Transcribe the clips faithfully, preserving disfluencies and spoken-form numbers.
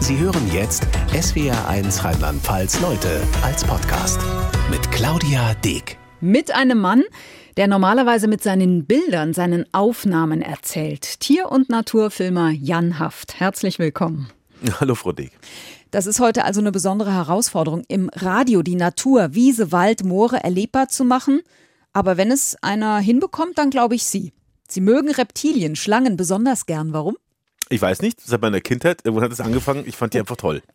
Sie hören jetzt S W R eins Rheinland-Pfalz Leute als Podcast mit Claudia Deek. Mit einem Mann, der normalerweise mit seinen Bildern, seinen Aufnahmen erzählt. Tier- und Naturfilmer Jan Haft. Herzlich willkommen. Hallo Frau Deek. Das ist heute also eine besondere Herausforderung, im Radio die Natur, Wiese, Wald, Moore erlebbar zu machen. Aber wenn es einer hinbekommt, dann glaube ich Sie. Sie mögen Reptilien, Schlangen besonders gern. Warum? Ich weiß nicht, seit meiner Kindheit, wo hat es angefangen? Ich fand die einfach toll.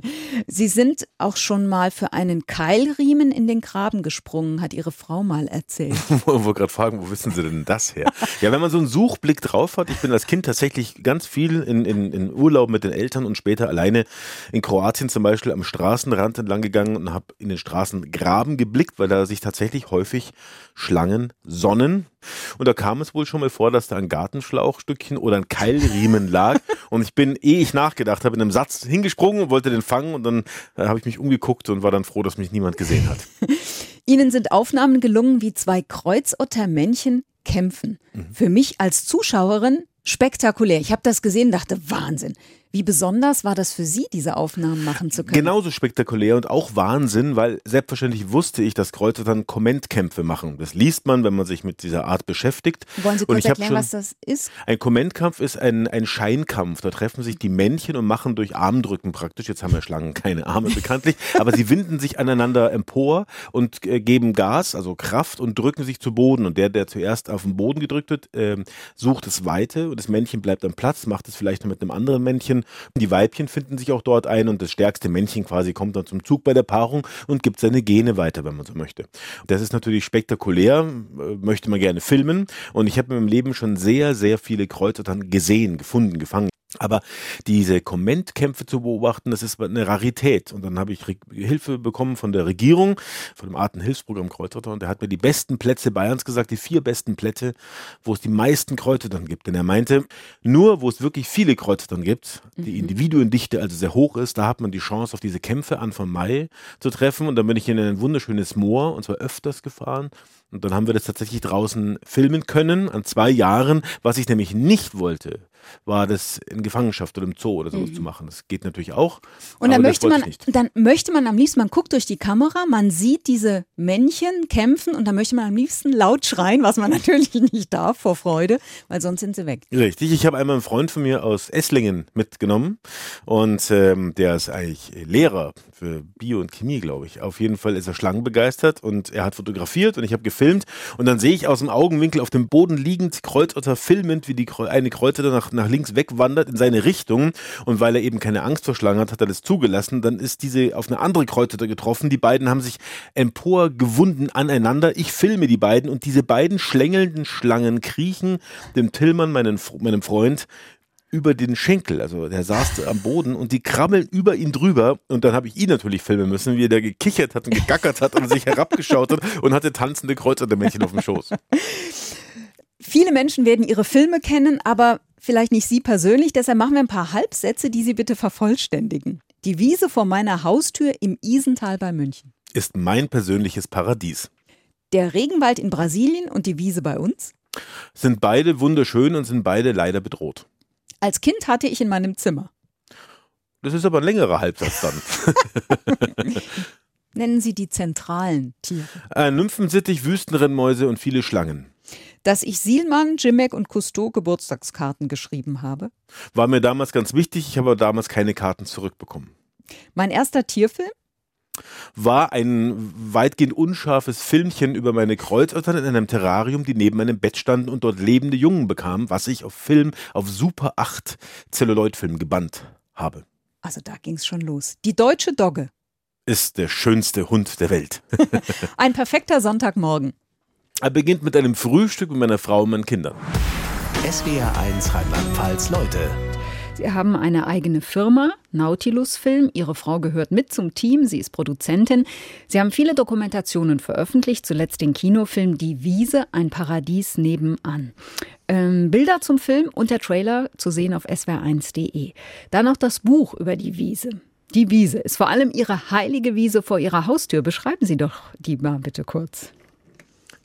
Sie sind auch schon mal für einen Keilriemen in den Graben gesprungen, hat Ihre Frau mal erzählt. Ich wollte gerade fragen, wo wissen Sie denn das her? Ja, wenn man so einen Suchblick drauf hat, ich bin als Kind tatsächlich ganz viel in, in, in Urlaub mit den Eltern und später alleine in Kroatien zum Beispiel am Straßenrand entlang gegangen und habe in den Straßengraben geblickt, weil da sich tatsächlich häufig Schlangen sonnen. Und da kam es wohl schon mal vor, dass da ein Gartenschlauchstückchen oder ein Keilriemen lag. Und ich bin, ehe ich nachgedacht habe, in einem Satz hingesprungen und wollte den fangen. Und dann äh, habe ich mich umgeguckt und war dann froh, dass mich niemand gesehen hat. Ihnen sind Aufnahmen gelungen, wie zwei Kreuzottermännchen kämpfen. Mhm. Für mich als Zuschauerin spektakulär. Ich habe das gesehen, dachte, Wahnsinn. Wie besonders war das für Sie, diese Aufnahmen machen zu können? Genauso spektakulär und auch Wahnsinn, weil selbstverständlich wusste ich, dass Kreuzottern Kommentkämpfe machen. Das liest man, wenn man sich mit dieser Art beschäftigt. Wollen Sie kurz und ich erklären, schon, was das ist? Ein Kommentkampf ist ein, ein Scheinkampf. Da treffen sich die Männchen und machen durch Armdrücken praktisch. Jetzt haben ja Schlangen keine Arme bekanntlich, aber sie winden sich aneinander empor und äh, geben Gas, also Kraft und drücken sich zu Boden. Und der, der zuerst auf den Boden gedrückt wird, äh, sucht das Weite und das Männchen bleibt am Platz, macht es vielleicht noch mit einem anderen Männchen. Die Weibchen finden sich auch dort ein und das stärkste Männchen quasi kommt dann zum Zug bei der Paarung und gibt seine Gene weiter, wenn man so möchte. Das ist natürlich spektakulär, möchte man gerne filmen und ich habe in meinem Leben schon sehr, sehr viele Kreuzottern gesehen, gefunden, gefangen. Aber diese Kommentkämpfe zu beobachten, das ist eine Rarität. Und dann habe ich Hilfe bekommen von der Regierung, von dem Artenhilfsprogramm Kreuzotter. Und der hat mir die besten Plätze Bayerns gesagt, die vier besten Plätze, wo es die meisten Kreuzottern gibt. Denn er meinte, nur wo es wirklich viele Kreuzottern gibt, die Individuendichte also sehr hoch ist, da hat man die Chance, auf diese Kämpfe Anfang Mai zu treffen. Und dann bin ich in ein wunderschönes Moor, und zwar öfters gefahren. Und dann haben wir das tatsächlich draußen filmen können, an zwei Jahren. Was ich nämlich nicht wollte, war das in Gefangenschaft oder im Zoo oder sowas mhm. zu machen. Das geht natürlich auch. Und dann möchte man, dann möchte man am liebsten, man guckt durch die Kamera, man sieht diese Männchen kämpfen und dann möchte man am liebsten laut schreien, was man natürlich nicht darf vor Freude, weil sonst sind sie weg. Richtig, ich habe einmal einen Freund von mir aus Esslingen mitgenommen und ähm, der ist eigentlich Lehrer für Bio und Chemie, glaube ich. Auf jeden Fall ist er schlangenbegeistert und er hat fotografiert und ich habe gefilmt und dann sehe ich aus dem Augenwinkel auf dem Boden liegend Kreuzotter filmend, wie die eine Kreuzotter nach nach links wegwandert in seine Richtung und weil er eben keine Angst vor Schlangen hat, hat er das zugelassen. Dann ist diese auf eine andere Kreuzotter getroffen. Die beiden haben sich emporgewunden aneinander. Ich filme die beiden und diese beiden schlängelnden Schlangen kriechen dem Tillmann, meinen, meinem Freund, über den Schenkel. Also der saß am Boden und die krabbeln über ihn drüber und dann habe ich ihn natürlich filmen müssen, wie er da gekichert hat und gegackert hat und sich herabgeschaut hat und hatte tanzende Kreuzottermännchen auf dem Schoß. Viele Menschen werden Ihre Filme kennen, aber vielleicht nicht Sie persönlich. Deshalb machen wir ein paar Halbsätze, die Sie bitte vervollständigen. Die Wiese vor meiner Haustür im Isental bei München. Ist mein persönliches Paradies. Der Regenwald in Brasilien und die Wiese bei uns. Sind beide wunderschön und sind beide leider bedroht. Als Kind hatte ich in meinem Zimmer. Das ist aber ein längerer Halbsatz dann. Nennen Sie die zentralen Tiere. Äh, Nymphensittich, Wüstenrennmäuse und viele Schlangen. Dass ich Sielmann, Jimmek und Cousteau Geburtstagskarten geschrieben habe. War mir damals ganz wichtig, ich habe aber damals keine Karten zurückbekommen. Mein erster Tierfilm? War ein weitgehend unscharfes Filmchen über meine Kreuzottern in einem Terrarium, die neben meinem Bett standen und dort lebende Jungen bekamen, was ich auf Film, auf Super acht Zelluloidfilm gebannt habe. Also da ging's schon los. Die deutsche Dogge. Ist der schönste Hund der Welt. Ein perfekter Sonntagmorgen. Er beginnt mit einem Frühstück mit meiner Frau und meinen Kindern. S W R eins Rheinland-Pfalz Leute. Sie haben eine eigene Firma, Nautilus Film. Ihre Frau gehört mit zum Team, sie ist Produzentin. Sie haben viele Dokumentationen veröffentlicht, zuletzt den Kinofilm Die Wiese, ein Paradies nebenan. Ähm, Bilder zum Film und der Trailer zu sehen auf S W R eins punkt de. Dann noch das Buch über die Wiese. Die Wiese ist vor allem Ihre heilige Wiese vor Ihrer Haustür. Beschreiben Sie doch die mal bitte kurz.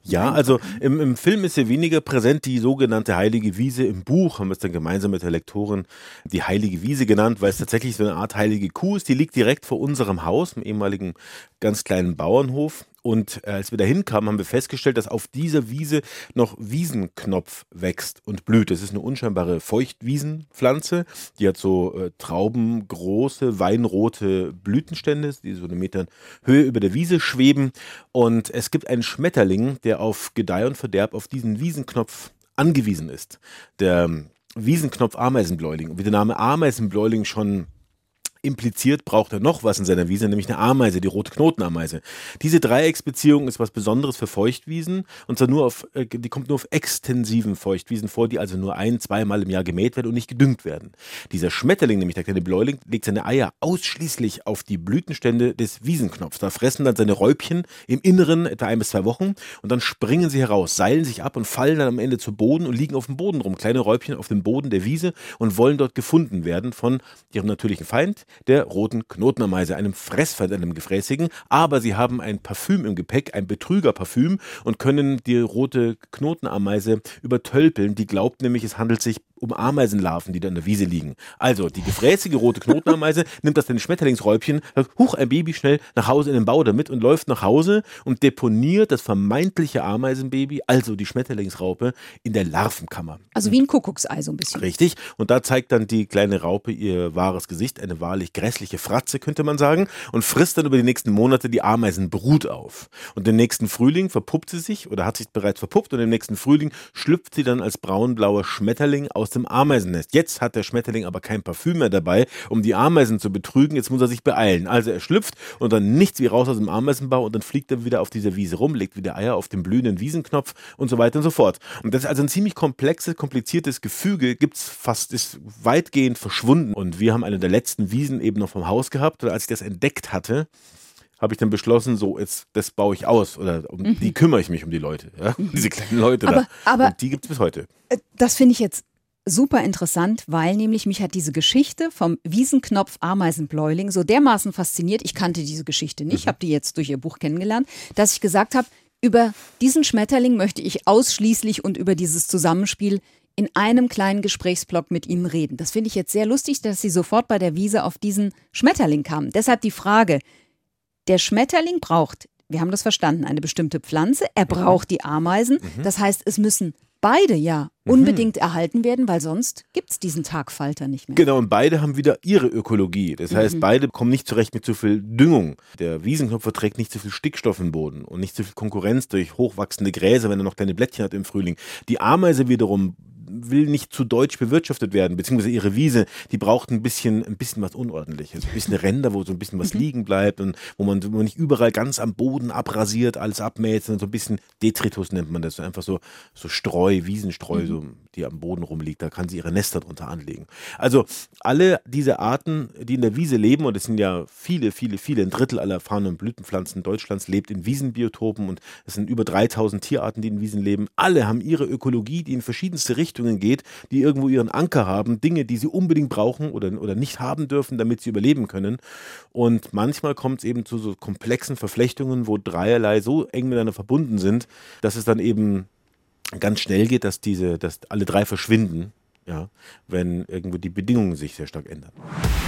Ja, also im, im Film ist ja weniger präsent die sogenannte Heilige Wiese. Im Buch haben wir es dann gemeinsam mit der Lektorin die Heilige Wiese genannt, weil es tatsächlich so eine Art heilige Kuh ist. Die liegt direkt vor unserem Haus, im ehemaligen ganz kleinen Bauernhof. Und äh, als wir da hinkamen, haben wir festgestellt, dass auf dieser Wiese noch Wiesenknopf wächst und blüht. Das ist eine unscheinbare Feuchtwiesenpflanze. Die hat so äh, traubengroße, weinrote Blütenstände, die so eine Meter Höhe über der Wiese schweben. Und es gibt einen Schmetterling, der auf Gedeih und Verderb auf diesen Wiesenknopf angewiesen ist. Der Wiesenknopf-Ameisenbläuling. Und wie der Name Ameisenbläuling schon impliziert, braucht er noch was in seiner Wiese, nämlich eine Ameise, die rote Knotenameise. Diese Dreiecksbeziehung ist was Besonderes für Feuchtwiesen und zwar nur auf, die kommt nur auf extensiven Feuchtwiesen vor, die also nur ein-, zweimal im Jahr gemäht werden und nicht gedüngt werden. Dieser Schmetterling, nämlich der kleine Bläuling, legt seine Eier ausschließlich auf die Blütenstände des Wiesenknopfs. Da fressen dann seine Räubchen im Inneren etwa ein bis zwei Wochen und dann springen sie heraus, seilen sich ab und fallen dann am Ende zu Boden und liegen auf dem Boden rum. Kleine Räubchen auf dem Boden der Wiese und wollen dort gefunden werden von ihrem natürlichen Feind, der roten Knotenameise, einem Fressfeind, einem gefräßigen, aber sie haben ein Parfüm im Gepäck, ein Betrügerparfüm und können die rote Knotenameise übertölpeln. Die glaubt nämlich, es handelt sich um Ameisenlarven, die da in der Wiese liegen. Also, die gefräßige rote Knotenameise nimmt das den Schmetterlingsräubchen, sagt, huch, ein Baby, schnell nach Hause in den Bau damit und läuft nach Hause und deponiert das vermeintliche Ameisenbaby, also die Schmetterlingsraupe, in der Larvenkammer. Also wie ein Kuckucksei so ein bisschen. Richtig. Und da zeigt dann die kleine Raupe ihr wahres Gesicht, eine wahrlich grässliche Fratze, könnte man sagen, und frisst dann über die nächsten Monate die Ameisenbrut auf. Und im nächsten Frühling verpuppt sie sich oder hat sich bereits verpuppt und im nächsten Frühling schlüpft sie dann als braunblauer Schmetterling aus dem Ameisennest. Jetzt hat der Schmetterling aber kein Parfüm mehr dabei, um die Ameisen zu betrügen. Jetzt muss er sich beeilen. Also er schlüpft und dann nichts wie raus aus dem Ameisenbau und dann fliegt er wieder auf dieser Wiese rum, legt wieder Eier auf den blühenden Wiesenknopf und so weiter und so fort. Und das ist also ein ziemlich komplexes, kompliziertes Gefüge, gibt's fast, ist weitgehend verschwunden. Und wir haben eine der letzten Wiesen eben noch vom Haus gehabt und als ich das entdeckt hatte, habe ich dann beschlossen, so, jetzt, das baue ich aus oder um mhm. die kümmere ich mich um die Leute, ja? Mhm. Diese kleinen Leute aber, da. Aber und die gibt es bis heute. Das finde ich jetzt super interessant, weil nämlich mich hat diese Geschichte vom Wiesenknopf Ameisenbläuling so dermaßen fasziniert, ich kannte diese Geschichte nicht, mhm. habe die jetzt durch ihr Buch kennengelernt, dass ich gesagt habe, über diesen Schmetterling möchte ich ausschließlich und über dieses Zusammenspiel in einem kleinen Gesprächsblock mit Ihnen reden. Das finde ich jetzt sehr lustig, dass Sie sofort bei der Wiese auf diesen Schmetterling kamen. Deshalb die Frage, der Schmetterling braucht, wir haben das verstanden, eine bestimmte Pflanze, er braucht die Ameisen, mhm. das heißt, es müssen beide ja unbedingt mhm. erhalten werden, weil sonst gibt es diesen Tagfalter nicht mehr. Genau, und beide haben wieder ihre Ökologie. Das heißt, mhm. beide kommen nicht zurecht mit zu viel Düngung. Der Wiesenknopf verträgt nicht zu viel Stickstoff im Boden und nicht zu viel Konkurrenz durch hochwachsende Gräser, wenn er noch kleine Blättchen hat im Frühling. Die Ameise wiederum will nicht zu deutsch bewirtschaftet werden, beziehungsweise ihre Wiese, die braucht ein bisschen, ein bisschen was Unordentliches, ein bisschen Ränder, wo so ein bisschen was mhm. liegen bleibt und wo man, wo man nicht überall ganz am Boden abrasiert, alles abmäht, sondern so ein bisschen Detritus nennt man das, so einfach so, so Streu, Wiesenstreu, mhm. so, die am Boden rumliegt, da kann sie ihre Nester drunter anlegen. Also alle diese Arten, die in der Wiese leben, und es sind ja viele, viele, viele, ein Drittel aller Farn- und Blütenpflanzen Deutschlands lebt in Wiesenbiotopen und es sind über dreitausend Tierarten, die in Wiesen leben. Alle haben ihre Ökologie, die in verschiedenste Richtungen geht, die irgendwo ihren Anker haben, Dinge, die sie unbedingt brauchen oder, oder nicht haben dürfen, damit sie überleben können. Und manchmal kommt es eben zu so komplexen Verflechtungen, wo dreierlei so eng miteinander verbunden sind, dass es dann eben ganz schnell geht, dass diese, dass alle drei verschwinden, ja, wenn irgendwo die Bedingungen sich sehr stark ändern.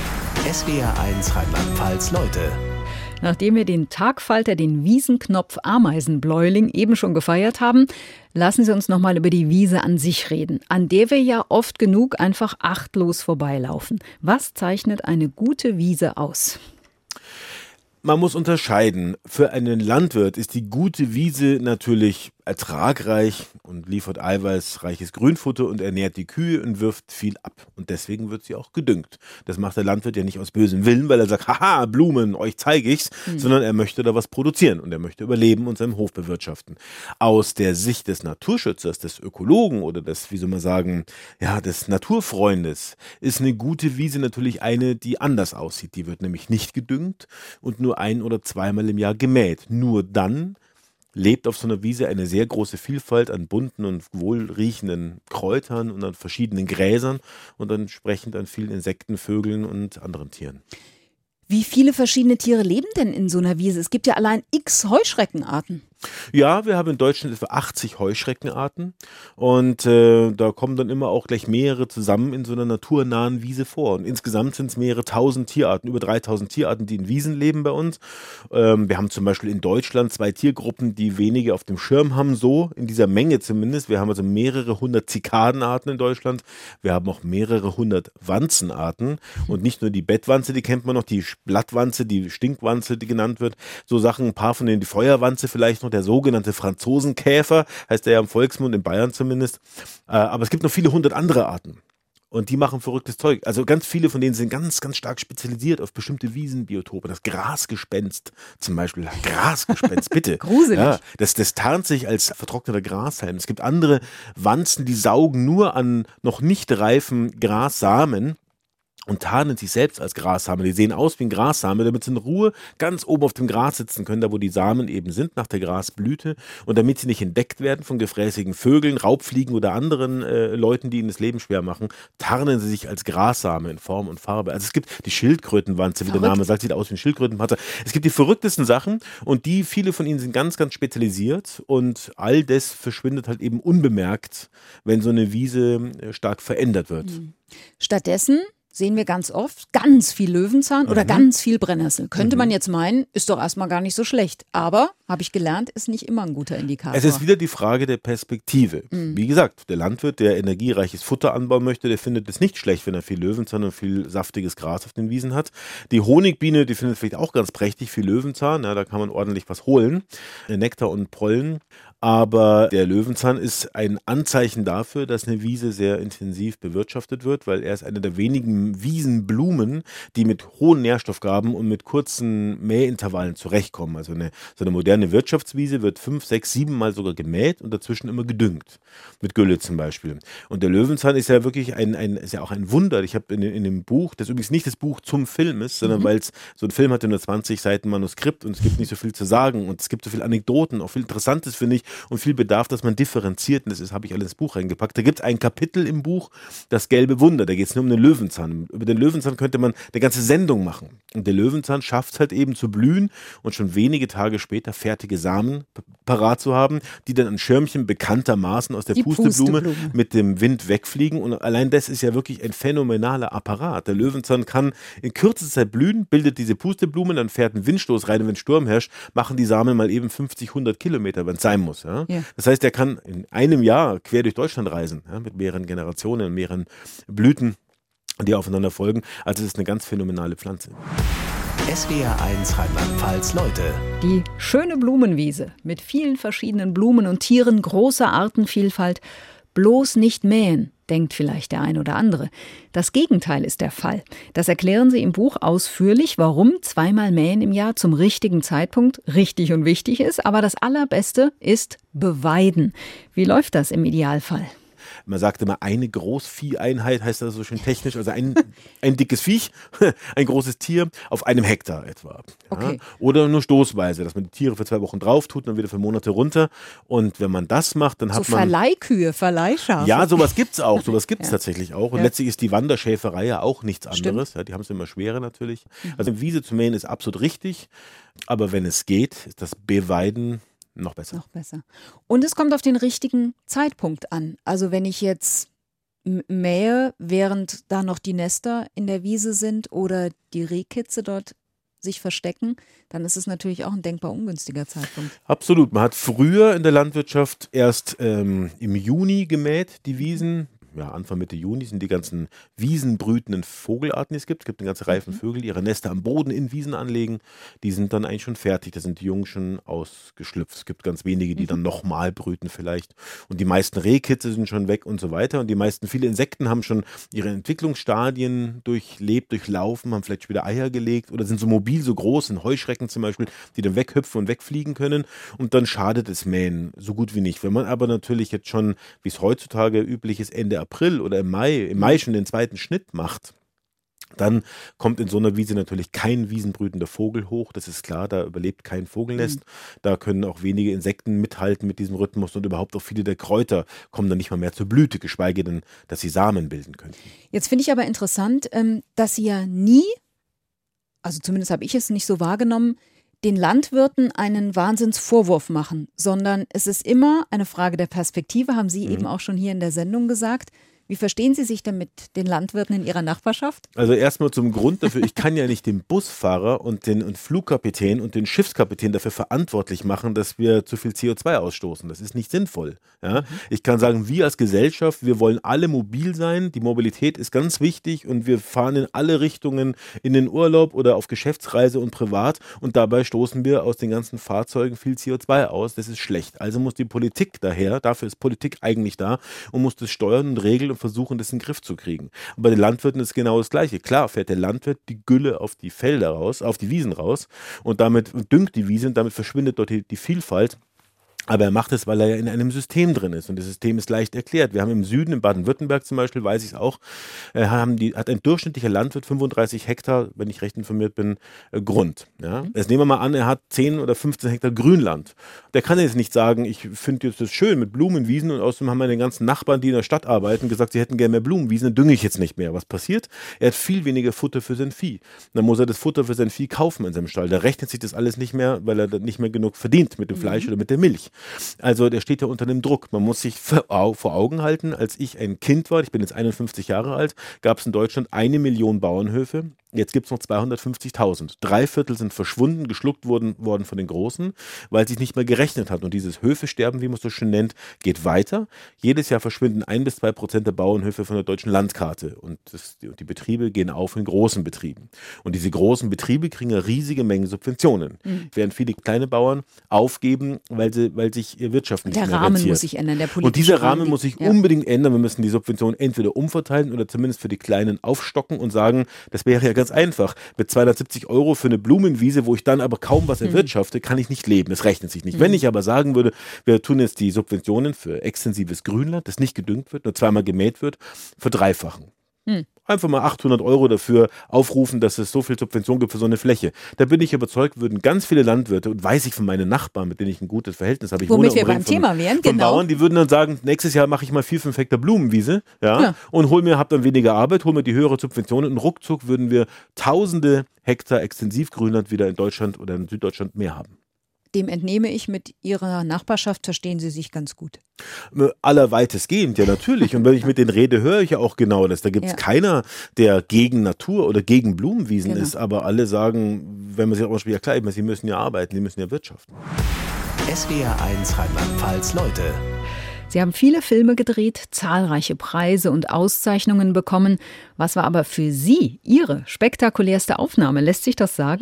S W R eins Rheinland-Pfalz Leute. Nachdem wir den Tagfalter, den Wiesenknopf Ameisenbläuling eben schon gefeiert haben, lassen Sie uns noch mal über die Wiese an sich reden, an der wir ja oft genug einfach achtlos vorbeilaufen. Was zeichnet eine gute Wiese aus? Man muss unterscheiden. Für einen Landwirt ist die gute Wiese natürlich ertragreich und liefert eiweißreiches Grünfutter und ernährt die Kühe und wirft viel ab. Und deswegen wird sie auch gedüngt. Das macht der Landwirt ja nicht aus bösem Willen, weil er sagt, haha, Blumen, euch zeige ich's, mhm. sondern er möchte da was produzieren und er möchte überleben und seinen Hof bewirtschaften. Aus der Sicht des Naturschützers, des Ökologen oder des, wie soll man sagen, ja, des Naturfreundes ist eine gute Wiese natürlich eine, die anders aussieht. Die wird nämlich nicht gedüngt und nur ein- oder zweimal im Jahr gemäht. Nur dann lebt auf so einer Wiese eine sehr große Vielfalt an bunten und wohlriechenden Kräutern und an verschiedenen Gräsern und entsprechend an vielen Insekten, Vögeln und anderen Tieren. Wie viele verschiedene Tiere leben denn in so einer Wiese? Es gibt ja allein x Heuschreckenarten. Ja, wir haben in Deutschland etwa achtzig Heuschreckenarten und äh, da kommen dann immer auch gleich mehrere zusammen in so einer naturnahen Wiese vor. Und insgesamt sind es mehrere tausend Tierarten, über dreitausend Tierarten, die in Wiesen leben bei uns. Ähm, wir haben zum Beispiel in Deutschland zwei Tiergruppen, die wenige auf dem Schirm haben, so in dieser Menge zumindest. Wir haben also mehrere hundert Zikadenarten in Deutschland. Wir haben auch mehrere hundert Wanzenarten und nicht nur die Bettwanze, die kennt man noch, die Blattwanze, die Stinkwanze, die genannt wird. So Sachen, ein paar von denen, die Feuerwanze vielleicht noch, der sogenannte Franzosenkäfer, heißt der ja im Volksmund, in Bayern zumindest. Äh, aber es gibt noch viele hundert andere Arten. Und die machen verrücktes Zeug. Also ganz viele von denen sind ganz, ganz stark spezialisiert auf bestimmte Wiesenbiotope. Das Grasgespenst zum Beispiel. Grasgespenst, bitte. Gruselig. Ja, das, das tarnt sich als vertrockneter Grashalm. Es gibt andere Wanzen, die saugen nur an noch nicht reifen Grassamen und tarnen sich selbst als Grassamen. Die sehen aus wie ein Grassame, damit sie in Ruhe ganz oben auf dem Gras sitzen können, da wo die Samen eben sind, nach der Grasblüte. Und damit sie nicht entdeckt werden von gefräßigen Vögeln, Raubfliegen oder anderen äh, Leuten, die ihnen das Leben schwer machen, tarnen sie sich als Grassame in Form und Farbe. Also es gibt die Schildkrötenwanze, wie der Name sagt, sieht aus wie ein Schildkrötenpanzer. Es gibt die verrücktesten Sachen und die, viele von ihnen sind ganz, ganz spezialisiert und all das verschwindet halt eben unbemerkt, wenn so eine Wiese stark verändert wird. Stattdessen sehen wir ganz oft ganz viel Löwenzahn oder mhm. ganz viel Brennnessel. Könnte mhm. man jetzt meinen, ist doch erstmal gar nicht so schlecht. Aber, habe ich gelernt, ist nicht immer ein guter Indikator. Es ist wieder die Frage der Perspektive. Mhm. Wie gesagt, der Landwirt, der energiereiches Futter anbauen möchte, der findet es nicht schlecht, wenn er viel Löwenzahn und viel saftiges Gras auf den Wiesen hat. Die Honigbiene, die findet vielleicht auch ganz prächtig, viel Löwenzahn. Ja, da kann man ordentlich was holen. Nektar und Pollen. Aber der Löwenzahn ist ein Anzeichen dafür, dass eine Wiese sehr intensiv bewirtschaftet wird, weil er ist eine der wenigen Wiesenblumen, die mit hohen Nährstoffgaben und mit kurzen Mähintervallen zurechtkommen. Also eine, so eine moderne Wirtschaftswiese wird fünf, sechs, sieben Mal sogar gemäht und dazwischen immer gedüngt. Mit Gülle zum Beispiel. Und der Löwenzahn ist ja wirklich ein, ein, ist ja auch ein Wunder. Ich habe in, in dem Buch, das übrigens nicht das Buch zum Film ist, sondern mhm. weil es so ein Film hat, nur zwanzig Seiten Manuskript und es gibt nicht so viel zu sagen und es gibt so viele Anekdoten, auch viel Interessantes, finde ich, und viel Bedarf, dass man differenziert, und das ist, habe ich alles ins Buch reingepackt. Da gibt es ein Kapitel im Buch, das gelbe Wunder, da geht es nur um den Löwenzahn. Über den Löwenzahn könnte man eine ganze Sendung machen. Und der Löwenzahn schafft es halt eben zu blühen und schon wenige Tage später fertige Samen parat zu haben, die dann an Schirmchen bekanntermaßen aus der die Pusteblume, Pusteblume mit dem Wind wegfliegen. Und allein das ist ja wirklich ein phänomenaler Apparat. Der Löwenzahn kann in kürzester Zeit blühen, bildet diese Pusteblume, dann fährt ein Windstoß rein und wenn Sturm herrscht, machen die Samen mal eben fünfzig, hundert Kilometer, wenn es sein muss. Ja? Ja. Das heißt, er kann in einem Jahr quer durch Deutschland reisen, ja, mit mehreren Generationen, mehreren Blüten, die aufeinander folgen. Also es ist eine ganz phänomenale Pflanze. S W R eins Rheinland-Pfalz Leute. Die schöne Blumenwiese mit vielen verschiedenen Blumen und Tieren, großer Artenvielfalt. Bloß nicht mähen, denkt vielleicht der ein oder andere. Das Gegenteil ist der Fall. Das erklären Sie im Buch ausführlich, warum zweimal Mähen im Jahr zum richtigen Zeitpunkt richtig und wichtig ist. Aber das Allerbeste ist beweiden. Wie läuft das im Idealfall? Man sagt immer, eine Großvieheinheit, heißt das so schön technisch, also ein, ein dickes Viech, ein großes Tier auf einem Hektar etwa. Ja? Okay. Oder nur stoßweise, dass man die Tiere für zwei Wochen drauf tut, dann wieder für Monate runter. Und wenn man das macht, dann hat so man... Verleihkühe, Verleihschafe. Ja, sowas gibt's auch, sowas gibt's ja. tatsächlich auch. Und ja. letztlich ist die Wanderschäferei ja auch nichts anderes. Ja, die haben es immer schwerer natürlich. Mhm. Also eine Wiese zu mähen ist absolut richtig, aber wenn es geht, ist das Beweiden noch besser. Noch besser. Und es kommt auf den richtigen Zeitpunkt an. Also wenn ich jetzt mähe, während da noch die Nester in der Wiese sind oder die Rehkitze dort sich verstecken, dann ist es natürlich auch ein denkbar ungünstiger Zeitpunkt. Absolut. Man hat früher in der Landwirtschaft erst ähm, im Juni gemäht, die Wiesen. Ja, Anfang Mitte Juni sind die ganzen wiesenbrütenden Vogelarten, die es gibt. Es gibt eine ganze Reihe von Vögeln, die ihre Nester am Boden in Wiesen anlegen. Die sind dann eigentlich schon fertig. Da sind die Jungen schon ausgeschlüpft. Es gibt ganz wenige, die dann nochmal brüten vielleicht. Und die meisten Rehkitze sind schon weg und so weiter. Und die meisten, viele Insekten haben schon ihre Entwicklungsstadien durchlebt, durchlaufen, haben vielleicht wieder Eier gelegt oder sind so mobil, so groß, sind Heuschrecken zum Beispiel, die dann weghüpfen und wegfliegen können. Und dann schadet es Mähen so gut wie nicht. Wenn man aber natürlich jetzt schon, wie es heutzutage üblich ist, Ende April oder im Mai, im Mai schon den zweiten Schnitt macht, dann kommt in so einer Wiese natürlich kein wiesenbrütender Vogel hoch, das ist klar, da überlebt kein Vogelnest, mhm. da können auch wenige Insekten mithalten mit diesem Rhythmus und überhaupt auch viele der Kräuter kommen dann nicht mal mehr zur Blüte, geschweige denn, dass sie Samen bilden könnten. Jetzt finde ich aber interessant, dass Sie ja nie, also zumindest habe ich es nicht so wahrgenommen, den Landwirten einen Wahnsinnsvorwurf machen, sondern es ist immer eine Frage der Perspektive, haben Sie mhm. eben auch schon hier in der Sendung gesagt. Wie verstehen Sie sich denn mit den Landwirten in Ihrer Nachbarschaft? Also erstmal zum Grund dafür, ich kann ja nicht den Busfahrer und den und Flugkapitän und den Schiffskapitän dafür verantwortlich machen, dass wir zu viel C O zwei ausstoßen. Das ist nicht sinnvoll. Ja? Ich kann sagen, wir als Gesellschaft, wir wollen alle mobil sein. Die Mobilität ist ganz wichtig und wir fahren in alle Richtungen in den Urlaub oder auf Geschäftsreise und privat und dabei stoßen wir aus den ganzen Fahrzeugen viel C O zwei aus. Das ist schlecht. Also muss die Politik daher, dafür ist Politik eigentlich da und muss das steuern und regeln und versuchen, das in den Griff zu kriegen. Und bei den Landwirten ist genau das Gleiche. Klar fährt der Landwirt die Gülle auf die Felder raus, auf die Wiesen raus und damit und düngt die Wiese und damit verschwindet dort die, die Vielfalt. Aber er macht es, weil er ja in einem System drin ist. Und das System ist leicht erklärt. Wir haben im Süden, in Baden-Württemberg zum Beispiel, weiß ich es auch, äh, haben die, hat ein durchschnittlicher Landwirt fünfunddreißig Hektar, wenn ich recht informiert bin, äh, Grund. Ja? Mhm. Jetzt nehmen wir mal an, er hat zehn oder fünfzehn Hektar Grünland. Der kann jetzt nicht sagen, ich finde jetzt das schön mit Blumenwiesen und außerdem haben meine ganzen Nachbarn, die in der Stadt arbeiten, gesagt, sie hätten gerne mehr Blumenwiesen, dann dünge ich jetzt nicht mehr. Was passiert? Er hat viel weniger Futter für sein Vieh. Dann muss er das Futter für sein Vieh kaufen in seinem Stall. Da rechnet sich das alles nicht mehr, weil er nicht mehr genug verdient mit dem Fleisch mhm. oder mit der Milch. Also der steht ja unter dem Druck. Man muss sich vor Augen halten, als ich ein Kind war, ich bin jetzt einundfünfzig Jahre alt, gab es in Deutschland eine Million Bauernhöfe. Jetzt gibt es noch zweihundertfünfzigtausend. Drei Viertel sind verschwunden, geschluckt worden, worden von den Großen, weil sich nicht mehr gerechnet hat. Und dieses Höfesterben, wie man es so schön nennt, geht weiter. Jedes Jahr verschwinden ein bis zwei Prozent der Bauernhöfe von der deutschen Landkarte. Und das, die Betriebe gehen auf in großen Betrieben. Und diese großen Betriebe kriegen eine riesige Menge Subventionen. Mhm. Während viele kleine Bauern aufgeben, weil, sie, weil sich ihr Wirtschaft nicht der mehr Rahmen rentiert. muss sich ändern, der politische Und dieser Rahmen Rahmen muss sich ja. unbedingt ändern. Wir müssen die Subventionen entweder umverteilen oder zumindest für die Kleinen aufstocken und sagen, das wäre ja ganz einfach. Mit zweihundertsiebzig Euro für eine Blumenwiese, wo ich dann aber kaum was erwirtschafte, kann ich nicht leben. Es rechnet sich nicht. Mhm. Wenn ich aber sagen würde, wir tun jetzt die Subventionen für extensives Grünland, das nicht gedüngt wird, nur zweimal gemäht wird, verdreifachen. Mhm. Einfach mal achthundert Euro dafür aufrufen, dass es so viel Subvention gibt für so eine Fläche. Da bin ich überzeugt, würden ganz viele Landwirte, und weiß ich von meinen Nachbarn, mit denen ich ein gutes Verhältnis habe, ich womit wir beim von, Thema wären, von genau. Bauern, die würden dann sagen, nächstes Jahr mache ich mal vier, fünf Hektar Blumenwiese, ja, ja. und hol mir, hab dann weniger Arbeit, hol mir die höhere Subvention und ruckzuck würden wir tausende Hektar Extensivgrünland wieder in Deutschland oder in Süddeutschland mehr haben. Dem entnehme ich, mit Ihrer Nachbarschaft verstehen Sie sich ganz gut. Allerweitestgehend, ja natürlich. Und wenn ich mit denen rede, höre ich ja auch genau das. Da gibt es ja. keiner, der gegen Natur oder gegen Blumenwiesen genau. ist. Aber alle sagen, wenn man sich auch mal spielt, ja klar, sie müssen ja arbeiten, sie müssen ja wirtschaften. S W R eins Rheinland-Pfalz, Leute. Sie haben viele Filme gedreht, zahlreiche Preise und Auszeichnungen bekommen. Was war aber für Sie Ihre spektakulärste Aufnahme? Lässt sich das sagen?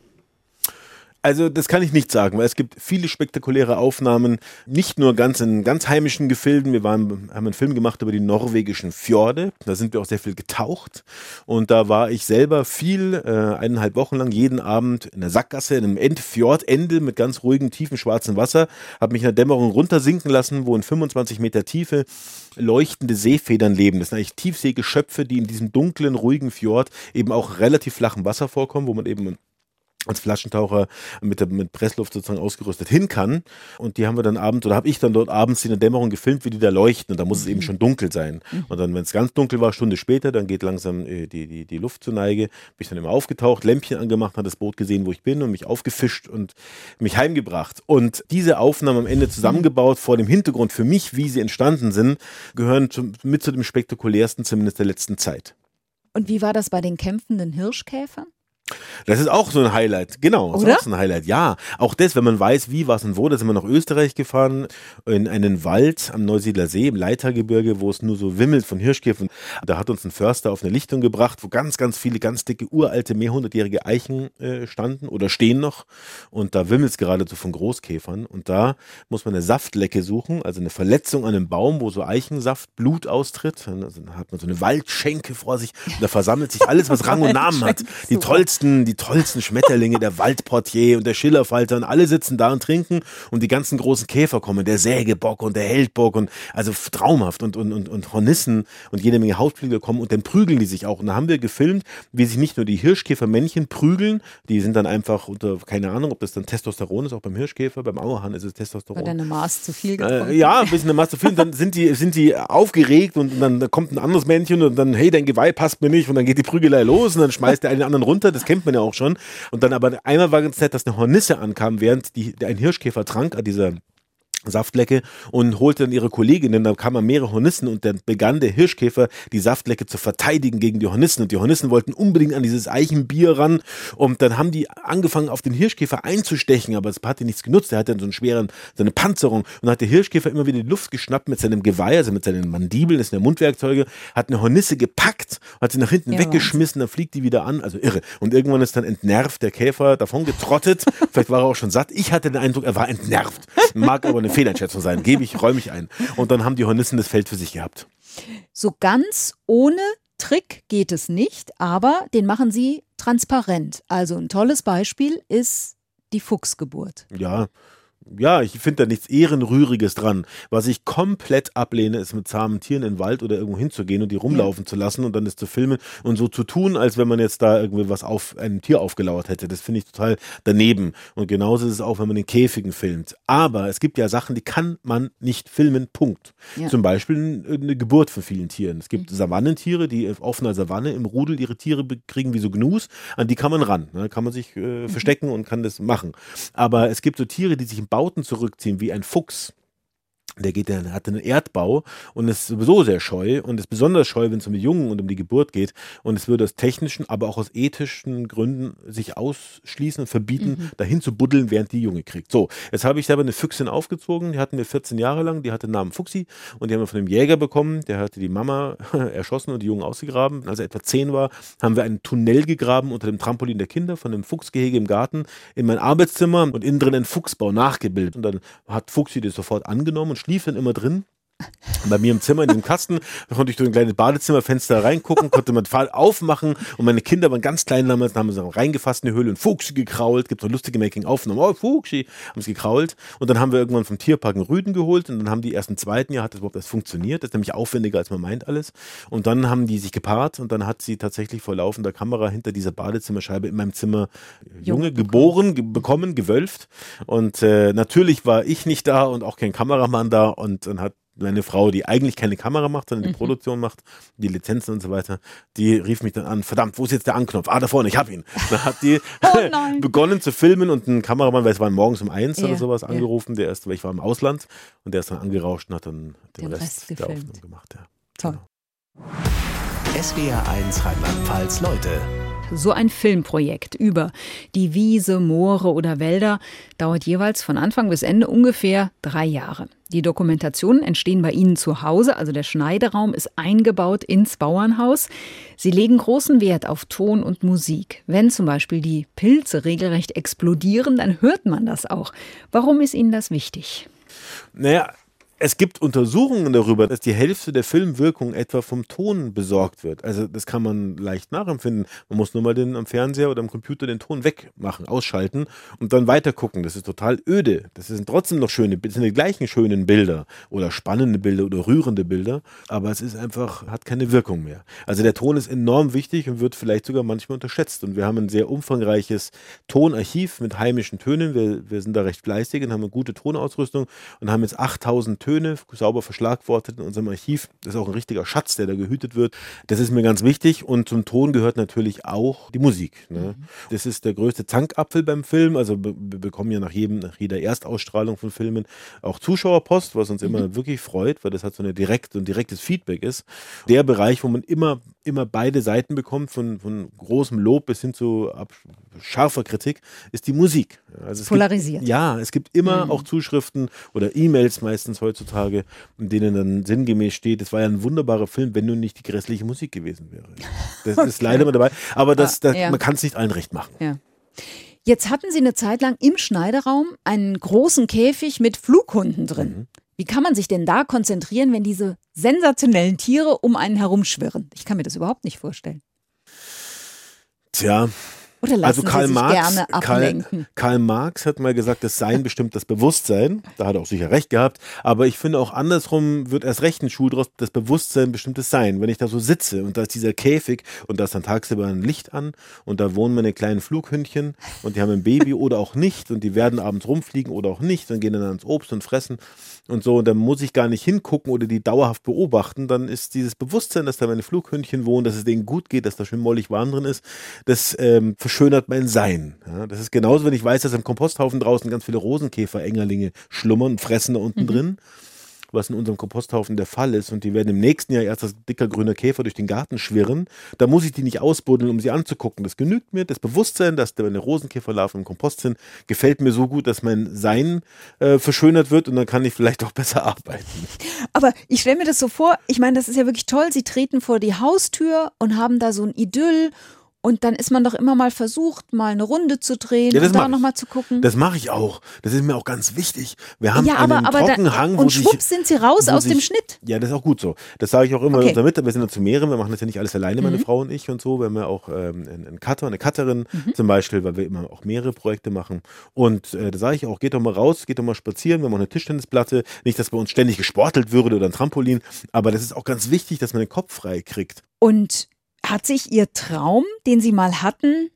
Also das kann ich nicht sagen, weil es gibt viele spektakuläre Aufnahmen, nicht nur ganz in ganz heimischen Gefilden. Wir waren, haben einen Film gemacht über die norwegischen Fjorde, da sind wir auch sehr viel getaucht und da war ich selber viel, äh, eineinhalb Wochen lang, jeden Abend in der Sackgasse, in einem End Fjordende mit ganz ruhigem, tiefen, schwarzem Wasser, habe mich in der Dämmerung runtersinken lassen, wo in fünfundzwanzig Meter Tiefe leuchtende Seefedern leben. Das sind eigentlich Tiefseegeschöpfe, die in diesem dunklen, ruhigen Fjord eben auch relativ flachem Wasser vorkommen, wo man eben als Flaschentaucher mit, der, mit Pressluft sozusagen ausgerüstet hin kann. Und die haben wir dann abends, oder habe ich dann dort abends in der Dämmerung gefilmt, wie die da leuchten. Und da muss es eben schon dunkel sein. Und dann, wenn es ganz dunkel war, Stunde später, dann geht langsam äh, die, die, die Luft zur Neige. Bin ich dann immer aufgetaucht, Lämpchen angemacht, hat das Boot gesehen, wo ich bin und mich aufgefischt und mich heimgebracht. Und diese Aufnahmen am Ende zusammengebaut vor dem Hintergrund für mich, wie sie entstanden sind, gehören zu, mit zu dem spektakulärsten zumindest der letzten Zeit. Und wie war das bei den kämpfenden Hirschkäfern? Das ist auch so ein Highlight, genau. Das Oder? ist auch so ein Highlight, ja. Auch das, wenn man weiß, wie, was und wo, da sind wir nach Österreich gefahren, in einen Wald am Neusiedler See, im Leithagebirge, wo es nur so wimmelt von Hirschkäfern. Da hat uns ein Förster auf eine Lichtung gebracht, wo ganz, ganz viele ganz dicke, uralte, mehrhundertjährige Eichen äh, standen oder stehen noch. Und da wimmelt es geradezu von Großkäfern. Und da muss man eine Saftlecke suchen, also eine Verletzung an einem Baum, wo so Eichensaft, Blut austritt. Dann hat man so eine Waldschenke vor sich und da versammelt sich alles, was Rang und Namen hat. Die tollsten Die tollsten Schmetterlinge, der Waldportier und der Schillerfalter und alle sitzen da und trinken und die ganzen großen Käfer kommen, der Sägebock und der Heldbock und also traumhaft und, und, und, und Hornissen und jede Menge Hautflügel kommen und dann prügeln die sich auch. Und da haben wir gefilmt, wie sich nicht nur die Hirschkäfermännchen prügeln, die sind dann einfach unter, keine Ahnung, ob das dann Testosteron ist, auch beim Hirschkäfer, beim Auerhahn ist es Testosteron. Oder eine Maß zu viel getrunken. Äh, ja, ein bisschen eine Maß zu viel, dann sind die, sind die aufgeregt und dann kommt ein anderes Männchen und dann, hey, dein Geweih passt mir nicht und dann geht die Prügelei los und dann schmeißt der einen anderen runter, das kennt man ja auch schon. Und dann aber einmal war ganz nett, dass eine Hornisse ankam, während die, ein Hirschkäfer trank an dieser Saftlecke und holte dann ihre Kolleginnen, da kamen mehrere Hornissen und dann begann der Hirschkäfer die Saftlecke zu verteidigen gegen die Hornissen und die Hornissen wollten unbedingt an dieses Eichenbier ran und dann haben die angefangen auf den Hirschkäfer einzustechen, aber es hat nichts genutzt, der hatte dann so einen schweren, so eine Panzerung und dann hat der Hirschkäfer immer wieder die Luft geschnappt mit seinem Geweih, also mit seinen Mandibeln, das sind ja Mundwerkzeuge, hat eine Hornisse gepackt, hat sie nach hinten ja, weggeschmissen, dann fliegt die wieder an, also irre und irgendwann ist dann entnervt der Käfer davon getrottet, vielleicht war er auch schon satt, ich hatte den Eindruck, er war entnervt, mag aber eine Fehleinschätzung sein, gebe ich, räume ich ein. Und dann haben die Hornissen das Feld für sich gehabt. So ganz ohne Trick geht es nicht, aber den machen sie transparent. Also ein tolles Beispiel ist die Fuchsgeburt. Ja, ja, ich finde da nichts Ehrenrühriges dran. Was ich komplett ablehne, ist mit zahmen Tieren in den Wald oder irgendwo hinzugehen und die rumlaufen ja. zu lassen und dann das zu filmen und so zu tun, als wenn man jetzt da irgendwie was auf einem Tier aufgelauert hätte. Das finde ich total daneben. Und genauso ist es auch, wenn man den Käfigen filmt. Aber es gibt ja Sachen, die kann man nicht filmen, Punkt. Ja. Zum Beispiel eine Geburt von vielen Tieren. Es gibt mhm. Savannentiere, die auf offener Savanne im Rudel ihre Tiere kriegen wie so Gnus, an die kann man ran. Da kann man sich äh, mhm. verstecken und kann das machen. Aber es gibt so Tiere, die sich im Bauten zurückziehen, wie ein Fuchs. Der geht, der hat einen Erdbau und ist sowieso sehr scheu und ist besonders scheu, wenn es um die Jungen und um die Geburt geht. Und es würde aus technischen, aber auch aus ethischen Gründen sich ausschließen und verbieten, mhm. dahin zu buddeln, während die Junge kriegt. So, jetzt habe ich selber eine Füchsin aufgezogen, die hatten wir vierzehn Jahre lang, die hatte den Namen Fuchsi und die haben wir von einem Jäger bekommen, der hatte die Mama erschossen und die Jungen ausgegraben. Als er etwa zehn war, haben wir einen Tunnel gegraben unter dem Trampolin der Kinder von einem Fuchsgehege im Garten in mein Arbeitszimmer und innen drin einen Fuchsbau nachgebildet. Und dann hat Fuchsi das sofort angenommen und lief dann immer drin. Bei mir im Zimmer, in dem Kasten, da konnte ich durch ein kleines Badezimmerfenster reingucken, konnte man Pfahl aufmachen und meine Kinder waren ganz klein damals, dann haben sie reingefasst in die Höhle und Fuchsi gekrault, gibt so lustige Making-Aufnahmen, oh Fuchsi, haben sie gekrault und dann haben wir irgendwann vom Tierpark einen Rüden geholt und dann haben die erst im zweiten Jahr, hat das überhaupt erst funktioniert, das ist nämlich aufwendiger als man meint alles und dann haben die sich gepaart und dann hat sie tatsächlich vor laufender Kamera hinter dieser Badezimmerscheibe in meinem Zimmer Junge geboren, ge- bekommen, gewölft und äh, natürlich war ich nicht da und auch kein Kameramann da und dann hat meine Frau, die eigentlich keine Kamera macht, sondern die mhm. Produktion macht, die Lizenzen und so weiter, die rief mich dann an, verdammt, wo ist jetzt der Anknopf? Ah, da vorne, ich hab ihn. Dann hat die oh begonnen zu filmen und ein Kameramann, weil es war morgens um eins yeah, oder sowas, yeah. angerufen, der ist, weil ich war im Ausland und der ist dann angerauscht und hat dann den, den Rest, Rest der Aufnahme gemacht. Ja. Toll. Genau. S W R eins Rheinland-Pfalz, Leute. So ein Filmprojekt über die Wiese, Moore oder Wälder dauert jeweils von Anfang bis Ende ungefähr drei Jahre. Die Dokumentationen entstehen bei Ihnen zu Hause, also der Schneideraum ist eingebaut ins Bauernhaus. Sie legen großen Wert auf Ton und Musik. Wenn zum Beispiel die Pilze regelrecht explodieren, dann hört man das auch. Warum ist Ihnen das wichtig? Naja, es gibt Untersuchungen darüber, dass die Hälfte der Filmwirkung etwa vom Ton besorgt wird. Also das kann man leicht nachempfinden. Man muss nur mal den, am Fernseher oder am Computer den Ton wegmachen, ausschalten und dann weiter gucken. Das ist total öde. Das sind trotzdem noch schöne, das sind die gleichen schönen Bilder oder spannende Bilder oder rührende Bilder, aber es ist einfach, hat keine Wirkung mehr. Also der Ton ist enorm wichtig und wird vielleicht sogar manchmal unterschätzt. Und wir haben ein sehr umfangreiches Tonarchiv mit heimischen Tönen. Wir, wir sind da recht fleißig und haben eine gute Tonausrüstung und haben jetzt achttausend Töne sauber verschlagwortet in unserem Archiv. Das ist auch ein richtiger Schatz, der da gehütet wird. Das ist mir ganz wichtig und zum Ton gehört natürlich auch die Musik. Ne? Mhm. Das ist der größte Zankapfel beim Film. Also wir bekommen ja nach, jedem, nach jeder Erstausstrahlung von Filmen auch Zuschauerpost, was uns mhm. immer wirklich freut, weil das halt so eine direkt, so ein direktes Feedback ist. Der Bereich, wo man immer, immer beide Seiten bekommt, von, von großem Lob bis hin zu ab, scharfer Kritik, ist die Musik. Also es polarisiert. Gibt, ja, es gibt immer mhm. auch Zuschriften oder E-Mails meistens heutzutage, in denen dann sinngemäß steht, es war ja ein wunderbarer Film, wenn nur nicht die grässliche Musik gewesen wäre. Das okay. ist leider immer dabei, aber das, das, ah, ja. man kann es nicht allen recht machen. Ja. Jetzt hatten Sie eine Zeit lang im Schneideraum einen großen Käfig mit Flughunden drin. Mhm. Wie kann man sich denn da konzentrieren, wenn diese sensationellen Tiere um einen herumschwirren? Ich kann mir das überhaupt nicht vorstellen. Tja, Oder lassen also Karl Sie sich Marx, gerne ablenken? Karl, Karl Marx hat mal gesagt, das Sein bestimmt das Bewusstsein. Da hat er auch sicher recht gehabt. Aber ich finde auch andersrum wird erst recht ein Schuh draus, das Bewusstsein bestimmt das Sein. Wenn ich da so sitze und da ist dieser Käfig und da ist dann tagsüber ein Licht an und da wohnen meine kleinen Flughündchen und die haben ein Baby oder auch nicht und die werden abends rumfliegen oder auch nicht und gehen dann ans Obst und fressen. und so, und dann muss ich gar nicht hingucken oder die dauerhaft beobachten, dann ist dieses Bewusstsein, dass da meine Flughündchen wohnen, dass es denen gut geht, dass da schön mollig warm drin ist, das ähm, verschönert mein Sein. Ja, das ist genauso, wenn ich weiß, dass am Komposthaufen draußen ganz viele Rosenkäfer, Engerlinge schlummern und fressen da unten mhm. drin, was in unserem Komposthaufen der Fall ist, und die werden im nächsten Jahr erst als dicker grüner Käfer durch den Garten schwirren, da muss ich die nicht ausbuddeln, um sie anzugucken. Das genügt mir. Das Bewusstsein, dass meine Rosenkäferlarven im Kompost sind, gefällt mir so gut, dass mein Sein äh, verschönert wird, und dann kann ich vielleicht auch besser arbeiten. Aber ich stelle mir das so vor, ich meine, das ist ja wirklich toll, Sie treten vor die Haustür und haben da so ein Idyll. Und dann ist man doch immer mal versucht, mal eine Runde zu drehen ja, und da nochmal zu gucken. Das mache ich auch. Das ist mir auch ganz wichtig. Wir haben ja, aber, einen aber Trockenhang, da, wo und sich, schwupps sind sie raus aus sich, dem Schnitt. Ja, das ist auch gut so. Das sage ich auch immer okay. unserer Mitarbeiter. Wir sind ja zu mehreren. Wir machen das ja nicht alles alleine, meine mhm. Frau und ich und so. Wir haben ja auch ähm, einen Cutter, eine Cutterin mhm. zum Beispiel, weil wir immer auch mehrere Projekte machen. Und äh, da sage ich auch, geht doch mal raus, geht doch mal spazieren. Wir haben auch eine Tischtennisplatte. Nicht, dass bei uns ständig gesportelt würde oder ein Trampolin. Aber das ist auch ganz wichtig, dass man den Kopf frei kriegt. Und hat sich Ihr Traum, den Sie mal hatten,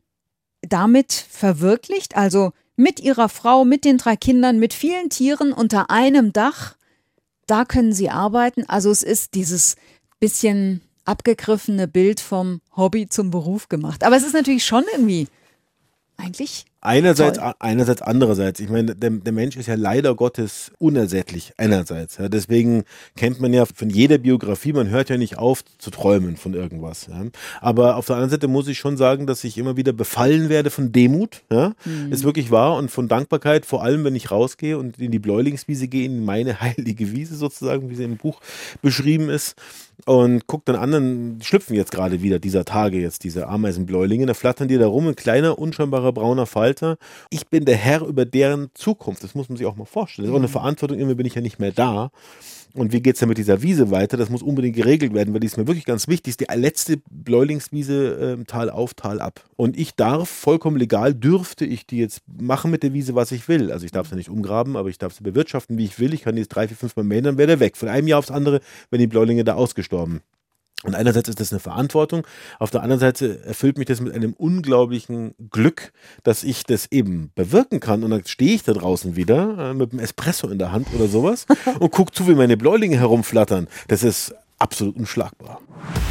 damit verwirklicht? Also mit Ihrer Frau, mit den drei Kindern, mit vielen Tieren unter einem Dach, da können Sie arbeiten. Also es ist dieses bisschen abgegriffene Bild vom Hobby zum Beruf gemacht. Aber es ist natürlich schon irgendwie eigentlich Einerseits, toll. einerseits, andererseits. Ich meine, der, der Mensch ist ja leider Gottes unersättlich, einerseits. Ja. Deswegen kennt man ja von jeder Biografie, man hört ja nicht auf zu träumen von irgendwas. Ja. Aber auf der anderen Seite muss ich schon sagen, dass ich immer wieder befallen werde von Demut. Ja. Mhm. Ist wirklich wahr, und von Dankbarkeit, vor allem wenn ich rausgehe und in die Bläulingswiese gehe, in meine heilige Wiese sozusagen, wie sie im Buch beschrieben ist. Und guck dann an, dann schlüpfen jetzt gerade wieder dieser Tage jetzt diese Ameisenbläulinge, da flattern die da rum, ein kleiner, unscheinbarer brauner Falter. Ich bin der Herr über deren Zukunft, das muss man sich auch mal vorstellen. Das ist auch eine Verantwortung, irgendwie bin ich ja nicht mehr da. Und wie geht es denn mit dieser Wiese weiter? Das muss unbedingt geregelt werden, weil die ist mir wirklich ganz wichtig. Die letzte Bläulingswiese äh, Tal auf, Tal ab. Und ich darf, vollkommen legal, dürfte ich die jetzt machen mit der Wiese, was ich will. Also ich darf sie nicht umgraben, aber ich darf sie bewirtschaften, wie ich will. Ich kann die jetzt drei, vier, fünf Mal mähen, dann wäre der weg. Von einem Jahr aufs andere werden die Bläulinge da ausgestorben. Und einerseits ist das eine Verantwortung, auf der anderen Seite erfüllt mich das mit einem unglaublichen Glück, dass ich das eben bewirken kann. Und dann stehe ich da draußen wieder äh, mit einem Espresso in der Hand oder sowas und gucke zu, wie meine Bläulinge herumflattern. Das ist absolut unschlagbar.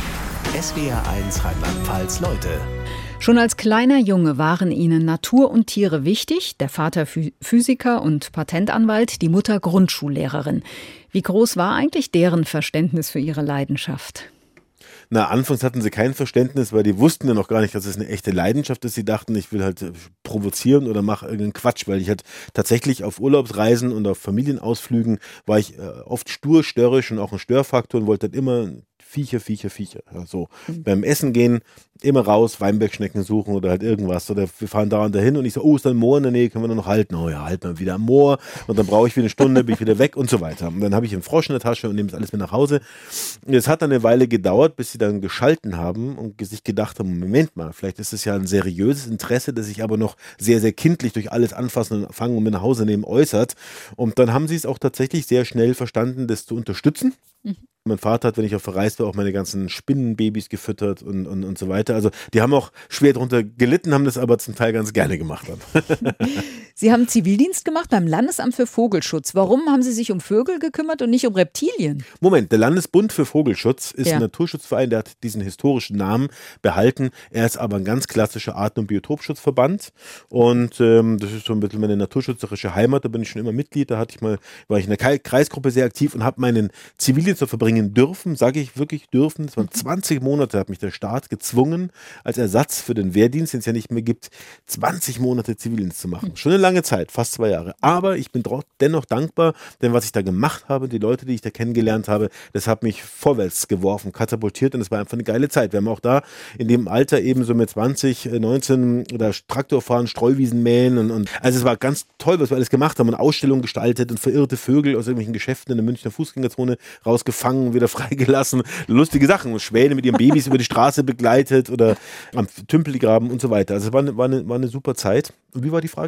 S W R eins Rheinland-Pfalz Leute. Schon als kleiner Junge waren Ihnen Natur und Tiere wichtig, der Vater Physiker und Patentanwalt, die Mutter Grundschullehrerin. Wie groß war eigentlich deren Verständnis für Ihre Leidenschaft? Na, anfangs hatten sie kein Verständnis, weil die wussten ja noch gar nicht, dass es eine echte Leidenschaft ist. Sie dachten, ich will halt provozieren oder mache irgendeinen Quatsch, weil ich halt tatsächlich auf Urlaubsreisen und auf Familienausflügen war ich äh, oft stur, störrisch und auch ein Störfaktor und wollte halt immer Viecher, Viecher, Viecher. Ja, so. Mhm. Beim Essen gehen, immer raus, Weinbergschnecken suchen oder halt irgendwas. Oder wir fahren da und dahin und ich so, oh, ist da ein Moor in der Nähe, können wir noch halten? Oh ja, halten wir wieder am Moor. Und dann brauche ich wieder eine Stunde, bin ich wieder weg und so weiter. Und dann habe ich einen Frosch in der Tasche und nehme das alles mit nach Hause. Es hat dann eine Weile gedauert, bis sie dann geschalten haben und sich gedacht haben, Moment mal, vielleicht ist es ja ein seriöses Interesse, das sich aber noch sehr, sehr kindlich durch alles anfassen und fangen und mit nach Hause nehmen äußert. Und dann haben sie es auch tatsächlich sehr schnell verstanden, das zu unterstützen. Mhm. Mein Vater hat, wenn ich auf verreist war, auch meine ganzen Spinnenbabys gefüttert und, und, und so weiter. Also die haben auch schwer darunter gelitten, haben das aber zum Teil ganz gerne gemacht. Dann. Sie haben Zivildienst gemacht beim Landesamt für Vogelschutz. Warum haben Sie sich um Vögel gekümmert und nicht um Reptilien? Moment, der Landesbund für Vogelschutz ist ja. ein Naturschutzverein, der hat diesen historischen Namen behalten. Er ist aber ein ganz klassischer Arten- und Biotopschutzverband. Und ähm, das ist so ein bisschen meine naturschützerische Heimat. Da bin ich schon immer Mitglied. Da hatte ich mal, war ich in der Kreisgruppe sehr aktiv und habe meinen Zivildienst verbringen dürfen, sage ich wirklich dürfen. Es waren zwanzig Monate, hat mich der Staat gezwungen, als Ersatz für den Wehrdienst, den es ja nicht mehr gibt, zwanzig Monate Zivildienst zu machen. Schon eine lange Zeit, fast zwei Jahre. Aber ich bin dennoch dankbar, denn was ich da gemacht habe, die Leute, die ich da kennengelernt habe, das hat mich vorwärts geworfen, katapultiert und es war einfach eine geile Zeit. Wir haben auch da in dem Alter eben so mit zwanzig, neunzehn oder Traktor fahren, Streuwiesen mähen und, und also es war ganz toll, was wir alles gemacht haben und Ausstellungen gestaltet und verirrte Vögel aus irgendwelchen Geschäften in der Münchner Fußgängerzone rausgefangen, wieder freigelassen. Lustige Sachen. Schwäne mit ihren Babys über die Straße begleitet oder am Tümpelgraben und so weiter. Also es war eine, war, eine, war eine super Zeit. Und wie war die Frage?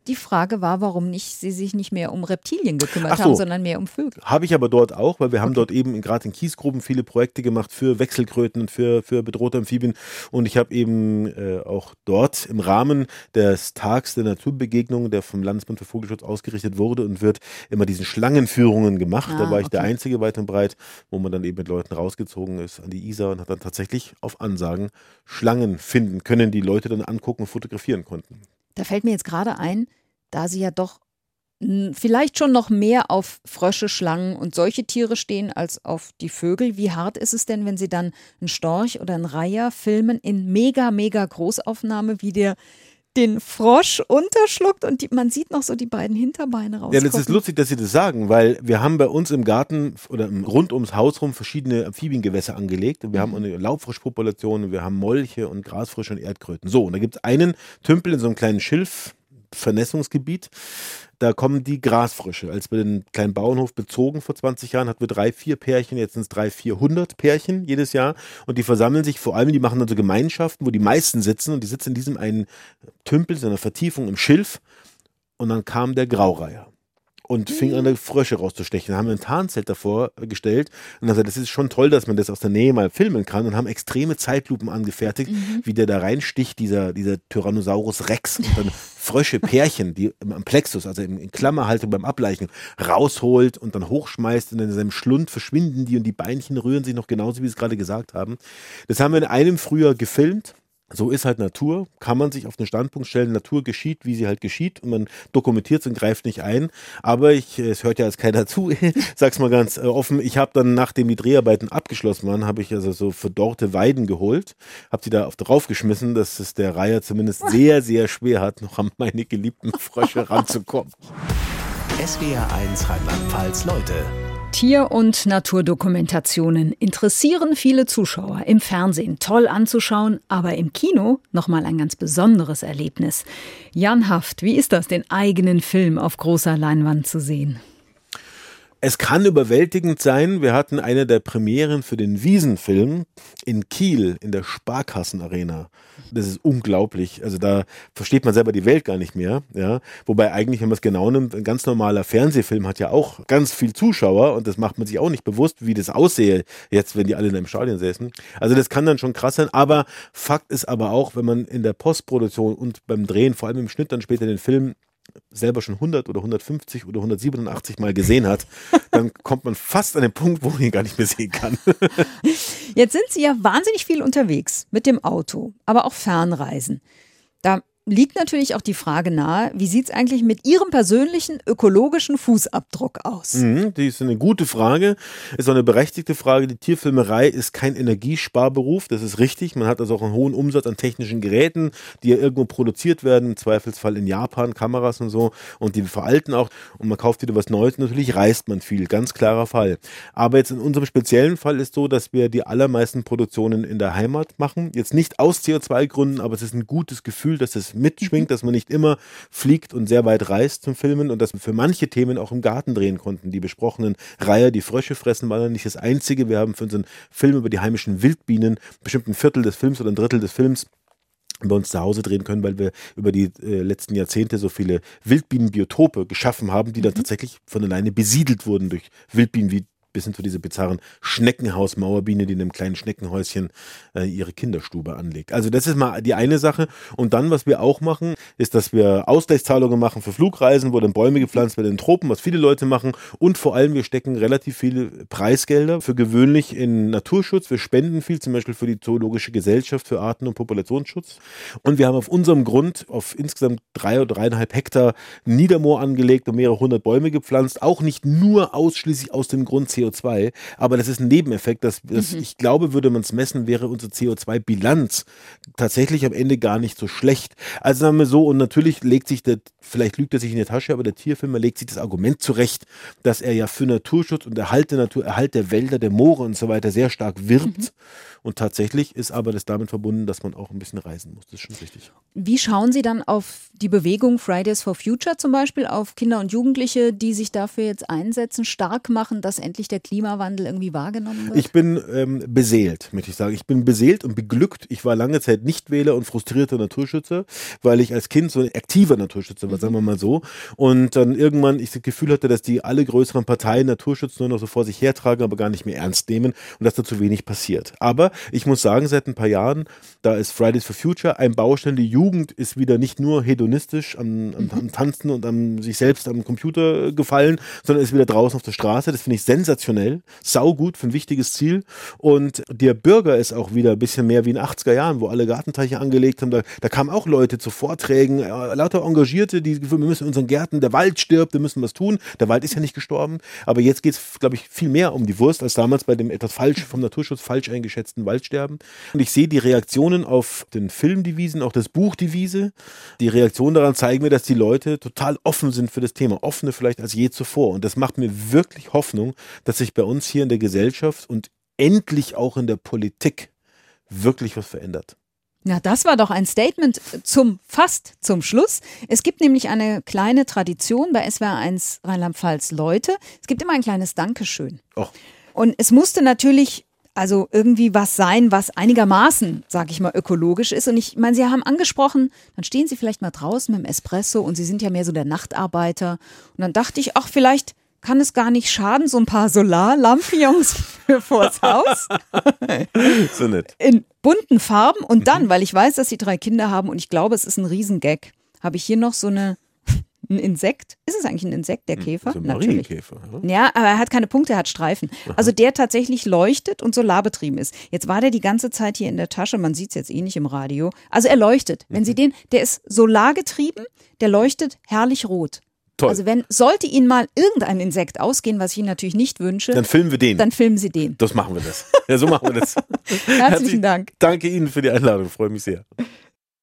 die Frage war, warum nicht sie sich nicht mehr um Reptilien gekümmert so. haben, sondern mehr um Vögel. Habe ich aber dort auch, weil wir haben Okay. dort eben gerade in Kiesgruben viele Projekte gemacht für Wechselkröten und für, für bedrohte Amphibien. Und ich habe eben äh, auch dort im Rahmen des Tags der Naturbegegnung, der vom Landesbund für Vogelschutz ausgerichtet wurde und wird, immer diesen Schlangenführungen gemacht. Ah, da war ich okay. der Einzige weit und breit, wo man dann eben mit Leuten rausgezogen ist an die Isar und hat dann tatsächlich auf Ansagen Schlangen finden können, die Leute dann angucken und fotografieren konnten. Da fällt mir jetzt gerade ein, da Sie ja doch mh, vielleicht schon noch mehr auf Frösche, Schlangen und solche Tiere stehen als auf die Vögel. Wie hart ist es denn, wenn Sie dann einen Storch oder einen Reiher filmen in mega, mega Großaufnahme, wie der den Frosch unterschluckt und die, man sieht noch so die beiden Hinterbeine rausgucken. Ja, das ist lustig, dass Sie das sagen, weil wir haben bei uns im Garten oder im, rund ums Haus rum verschiedene Amphibiengewässer angelegt. Und wir haben eine Laubfroschpopulation, wir haben Molche und Grasfrösche und Erdkröten. So, und da gibt es einen Tümpel in so einem kleinen Schilfvernässungsgebiet. Da kommen die Grasfrösche. Als wir den kleinen Bauernhof bezogen vor zwanzig Jahren, hatten wir drei, vier Pärchen, jetzt sind es drei, vierhundert Pärchen jedes Jahr. Und die versammeln sich vor allem, die machen dann so Gemeinschaften, wo die meisten sitzen. Und die sitzen in diesem einen Tümpel, so einer Vertiefung im Schilf. Und dann kam der Graureiher und fing an, Frösche rauszustechen. Da haben wir ein Tarnzelt davor gestellt und dann gesagt, das ist schon toll, dass man das aus der Nähe mal filmen kann und haben extreme Zeitlupen angefertigt, mhm. wie der da reinsticht, dieser, dieser Tyrannosaurus Rex und dann Frösche, Pärchen, die am Plexus, also in Klammerhaltung beim Ableichen, rausholt und dann hochschmeißt und in seinem Schlund verschwinden die und die Beinchen rühren sich noch genauso, wie Sie es gerade gesagt haben. Das haben wir in einem Frühjahr gefilmt. So ist halt Natur, kann man sich auf den Standpunkt stellen, Natur geschieht, wie sie halt geschieht und man dokumentiert es und greift nicht ein, aber ich, es hört ja jetzt keiner zu, sag's mal ganz offen, ich habe dann, nachdem die Dreharbeiten abgeschlossen waren, habe ich also so verdorrte Weiden geholt, habe die da auf drauf geschmissen, dass es der Reiher zumindest sehr, sehr schwer hat, noch an meine geliebten Frösche ranzukommen. S W R eins Rheinland-Pfalz Leute. Tier- und Naturdokumentationen interessieren viele Zuschauer. Im Fernsehen toll anzuschauen, aber im Kino nochmal ein ganz besonderes Erlebnis. Jan Haft, wie ist das, den eigenen Film auf großer Leinwand zu sehen? Es kann überwältigend sein. Wir hatten eine der Premieren für den Wiesenfilm in Kiel in der Sparkassenarena. Das ist unglaublich. Also da versteht man selber die Welt gar nicht mehr. Ja? Wobei eigentlich, wenn man es genau nimmt, ein ganz normaler Fernsehfilm hat ja auch ganz viel Zuschauer und das macht man sich auch nicht bewusst, wie das aussehe jetzt, wenn die alle in einem Stadion säßen. Also das kann dann schon krass sein. Aber Fakt ist aber auch, wenn man in der Postproduktion und beim Drehen, vor allem im Schnitt dann später den Film selber schon hundert oder hundertfünfzig oder hundertsiebenundachtzig Mal gesehen hat, dann kommt man fast an den Punkt, wo man ihn gar nicht mehr sehen kann. Jetzt sind Sie ja wahnsinnig viel unterwegs mit dem Auto, aber auch Fernreisen. Da liegt natürlich auch die Frage nahe, wie sieht es eigentlich mit Ihrem persönlichen ökologischen Fußabdruck aus? Mhm, die ist eine gute Frage, ist auch eine berechtigte Frage. Die Tierfilmerei ist kein Energiesparberuf, das ist richtig. Man hat also auch einen hohen Umsatz an technischen Geräten, die ja irgendwo produziert werden, im Zweifelsfall in Japan, Kameras und so, und die veralten auch und man kauft wieder was Neues. Natürlich reist man viel, ganz klarer Fall. Aber jetzt in unserem speziellen Fall ist so, dass wir die allermeisten Produktionen in der Heimat machen. Jetzt nicht aus C O zwei Gründen, aber es ist ein gutes Gefühl, dass es mitschwingt, dass man nicht immer fliegt und sehr weit reist zum Filmen und dass wir für manche Themen auch im Garten drehen konnten. Die besprochenen Reiher, die Frösche fressen, war dann nicht das Einzige. Wir haben für unseren Film über die heimischen Wildbienen bestimmt ein Viertel des Films oder ein Drittel des Films bei uns zu Hause drehen können, weil wir über die äh, letzten Jahrzehnte so viele Wildbienenbiotope geschaffen haben, die dann tatsächlich von alleine besiedelt wurden durch Wildbienen wie bis hin zu diese bizarren Schneckenhaus-Mauerbiene, die in einem kleinen Schneckenhäuschen äh, ihre Kinderstube anlegt. Also das ist mal die eine Sache. Und dann, was wir auch machen, ist, dass wir Ausgleichszahlungen machen für Flugreisen, wo dann Bäume gepflanzt werden in den Tropen, was viele Leute machen. Und vor allem, wir stecken relativ viele Preisgelder für gewöhnlich in Naturschutz. Wir spenden viel, zum Beispiel für die Zoologische Gesellschaft für Arten- und Populationsschutz. Und wir haben auf unserem Grund auf insgesamt drei oder dreieinhalb Hektar Niedermoor angelegt und mehrere hundert Bäume gepflanzt. Auch nicht nur ausschließlich aus dem Grund C O zwei, aber das ist ein Nebeneffekt, dass, dass mhm. ich glaube, würde man es messen, wäre unsere C O zwei Bilanz tatsächlich am Ende gar nicht so schlecht. Also sagen wir so, und natürlich legt sich der, vielleicht lügt er sich in die Tasche, aber der Tierfilmer legt sich das Argument zurecht, dass er ja für Naturschutz und Erhalt der Natur, Erhalt der Wälder, der Moore und so weiter sehr stark wirbt. Mhm. Und tatsächlich ist aber das damit verbunden, dass man auch ein bisschen reisen muss. Das ist schon richtig. Wie schauen Sie dann auf die Bewegung Fridays for Future zum Beispiel, auf Kinder und Jugendliche, die sich dafür jetzt einsetzen, stark machen, dass endlich der der Klimawandel irgendwie wahrgenommen wird? Ich bin ähm, beseelt, möchte ich sagen. Ich bin beseelt und beglückt. Ich war lange Zeit Nichtwähler und frustrierter Naturschützer, weil ich als Kind so ein aktiver Naturschützer war, sagen wir mal so. Und dann irgendwann ich das Gefühl hatte, dass die alle größeren Parteien Naturschutz nur noch so vor sich hertragen, aber gar nicht mehr ernst nehmen und dass da zu wenig passiert. Aber ich muss sagen, seit ein paar Jahren, da ist Fridays for Future ein Baustein. Die Jugend ist wieder nicht nur hedonistisch am, am, am Tanzen und am sich selbst am Computer gefallen, sondern ist wieder draußen auf der Straße. Das finde ich sensationell, saugut für ein wichtiges Ziel. Und der Bürger ist auch wieder ein bisschen mehr wie in den achtziger Jahren, wo alle Gartenteiche angelegt haben. Da, da kamen auch Leute zu Vorträgen, äh, lauter Engagierte, die wir müssen in unseren Gärten, der Wald stirbt, wir müssen was tun. Der Wald ist ja nicht gestorben, aber jetzt geht es, glaube ich, viel mehr um die Wurst als damals bei dem etwas falsch vom Naturschutz falsch eingeschätzten Waldsterben. Und ich sehe die Reaktionen auf den Film Die Wiesen, auch das Buch Die Wiese. Die Reaktionen daran zeigen mir, dass die Leute total offen sind für das Thema, offener vielleicht als je zuvor. Und das macht mir wirklich Hoffnung, dass sich bei uns hier in der Gesellschaft und endlich auch in der Politik wirklich was verändert. Na, das war doch ein Statement zum fast zum Schluss. Es gibt nämlich eine kleine Tradition bei S W R eins Rheinland-Pfalz Leute. Es gibt immer ein kleines Dankeschön. Och. Und es musste natürlich also irgendwie was sein, was einigermaßen, sag ich mal, ökologisch ist. Und ich meine, Sie haben angesprochen, dann stehen Sie vielleicht mal draußen mit dem Espresso und Sie sind ja mehr so der Nachtarbeiter. Und dann dachte ich, ach, vielleicht kann es gar nicht schaden, so ein paar Solarlampions für vors Haus. So nett. In bunten Farben. Und dann, weil ich weiß, dass Sie drei Kinder haben und ich glaube, es ist ein Riesengag, habe ich hier noch so eine ein Insekt. Ist es eigentlich ein Insekt, der Käfer? So ein Natürlich. Marienkäfer. Oder? Ja, aber er hat keine Punkte, er hat Streifen. Also der tatsächlich leuchtet und solarbetrieben ist. Jetzt war der die ganze Zeit hier in der Tasche, man sieht es jetzt eh nicht im Radio. Also er leuchtet. Wenn Sie den, der ist solargetrieben, der leuchtet herrlich rot. Toll. Also wenn, sollte Ihnen mal irgendein Insekt ausgehen, was ich Ihnen natürlich nicht wünsche, Dann filmen wir den. dann filmen Sie den. Das machen wir das. Ja, so machen wir das. Herzlichen Dank. Danke Ihnen für die Einladung, freue mich sehr.